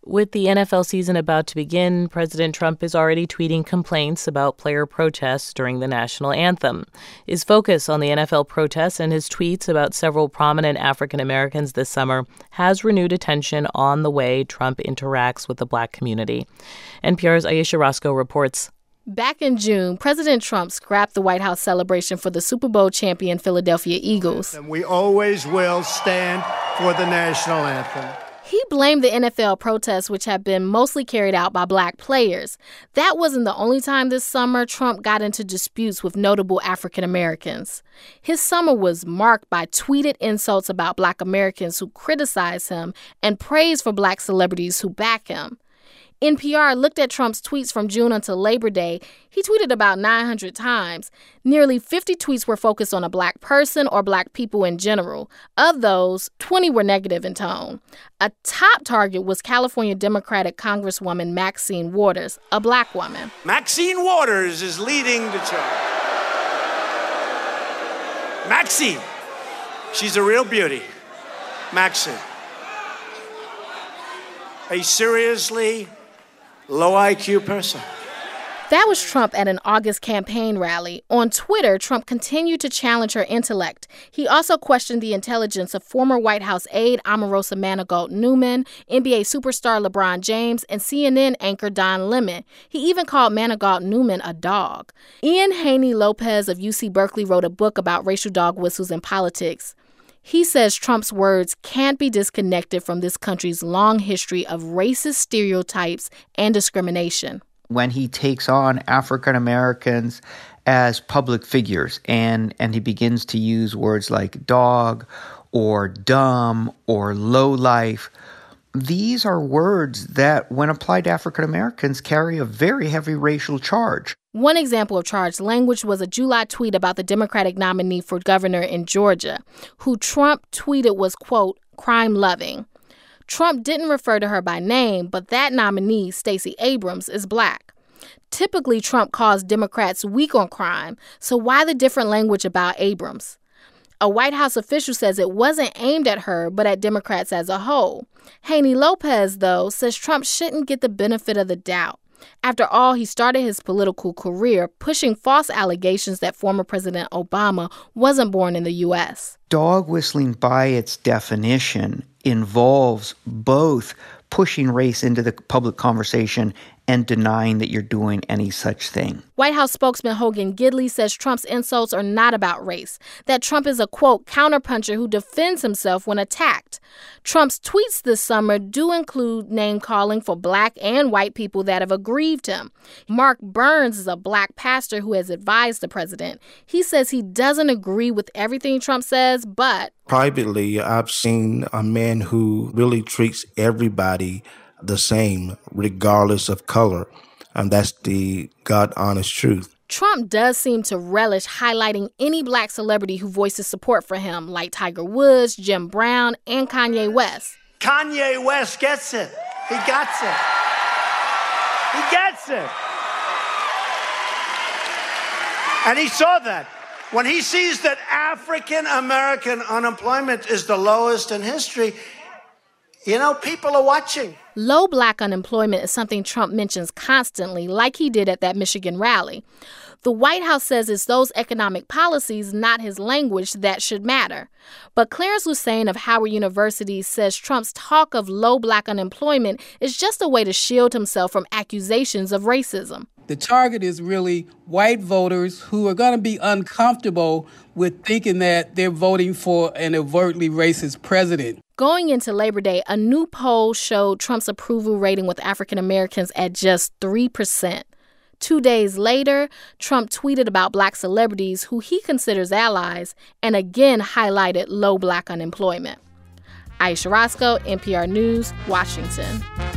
With the NFL season about to begin, President Trump is already tweeting complaints about player protests during the national anthem. His focus on the NFL protests and his tweets about several prominent African Americans this summer has renewed attention on the way Trump interacts with the Black community. NPR's Ayesha Roscoe reports. Back in June, President Trump scrapped the White House celebration for the Super Bowl champion Philadelphia Eagles. And we always will stand for the national anthem. He blamed the NFL protests, which have been mostly carried out by Black players. That wasn't the only time this summer Trump got into disputes with notable African Americans. His summer was marked by tweeted insults about Black Americans who criticize him and praise for Black celebrities who back him. NPR looked at Trump's tweets from June until Labor Day. He tweeted about 900 times. Nearly 50 tweets were focused on a Black person or Black people in general. Of those, 20 were negative in tone. A top target was California Democratic Congresswoman Maxine Waters, a Black woman. Maxine Waters is leading the charge. Maxine. She's a real beauty. Maxine. A seriously low IQ person. That was Trump at an August campaign rally. On Twitter, Trump continued to challenge her intellect. He also questioned the intelligence of former White House aide Omarosa Manigault Newman, NBA superstar LeBron James, and CNN anchor Don Lemon. He even called Manigault Newman a dog. Ian Haney Lopez of UC Berkeley wrote a book about racial dog whistles in politics. He says Trump's words can't be disconnected from this country's long history of racist stereotypes and discrimination. When he takes on African Americans as public figures and he begins to use words like dog or dumb or lowlife, these are words that, when applied to African Americans, carry a very heavy racial charge. One example of charged language was a July tweet about the Democratic nominee for governor in Georgia, who Trump tweeted was, quote, crime-loving. Trump didn't refer to her by name, but that nominee, Stacey Abrams, is Black. Typically, Trump calls Democrats weak on crime, so why the different language about Abrams? A White House official says it wasn't aimed at her, but at Democrats as a whole. Haney Lopez, though, says Trump shouldn't get the benefit of the doubt. After all, he started his political career pushing false allegations that former President Obama wasn't born in the U.S. Dog whistling, by its definition, involves both pushing race into the public conversation and denying that you're doing any such thing. White House spokesman Hogan Gidley says Trump's insults are not about race, that Trump is a, quote, counterpuncher who defends himself when attacked. Trump's tweets this summer do include name-calling for Black and white people that have aggrieved him. Mark Burns is a Black pastor who has advised the president. He says he doesn't agree with everything Trump says, but privately, I've seen a man who really treats everybody the same, regardless of color. And that's the God-honest truth. Trump does seem to relish highlighting any Black celebrity who voices support for him, like Tiger Woods, Jim Brown, and Kanye West. Kanye West gets it. He gets it. He gets it. And he saw that. When he sees that African American unemployment is the lowest in history, you know, people are watching. Low Black unemployment is something Trump mentions constantly, like he did at that Michigan rally. The White House says it's those economic policies, not his language, that should matter. But Clarence Lusane of Howard University says Trump's talk of low Black unemployment is just a way to shield himself from accusations of racism. The target is really white voters who are going to be uncomfortable with thinking that they're voting for an overtly racist president. Going into Labor Day, a new poll showed Trump's approval rating with African Americans at just 3%. 2 days later, Trump tweeted about Black celebrities who he considers allies and again highlighted low Black unemployment. Ayesha Roscoe, NPR News, Washington.